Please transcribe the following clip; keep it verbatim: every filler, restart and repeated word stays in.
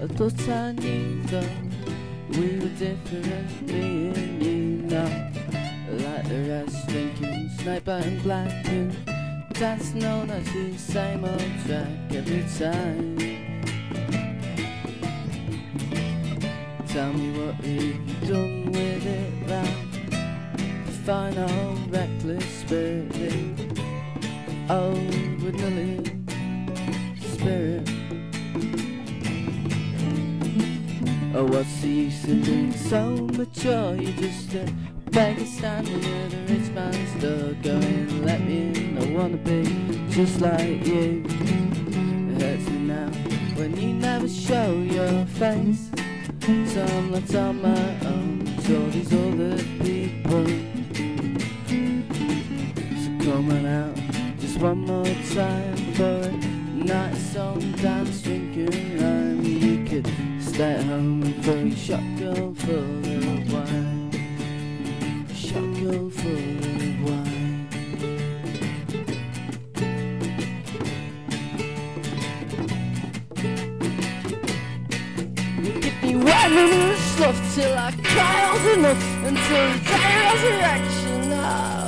I thought I knew though we were different, me and you now. Like the rest, drinking, snipe and black and dancing on the same old track every time. Tell me what you've done with it now. The fine old reckless spirit, old with nothing spirit. Oh, what's the use of being so mature? You just a beggar standing at a rich man's door, going, let me in, I wanna be just like you. It hurts me now when you never show your face, so I'm left on my own to all these other people. So come on out just one more time for a night song, dance, drinking rhyme. You could stay at home and throw your shotgun full of wine, shotgun full of wine. Get me whining and stuff till I cry out enough, until the day of resurrection. Oh.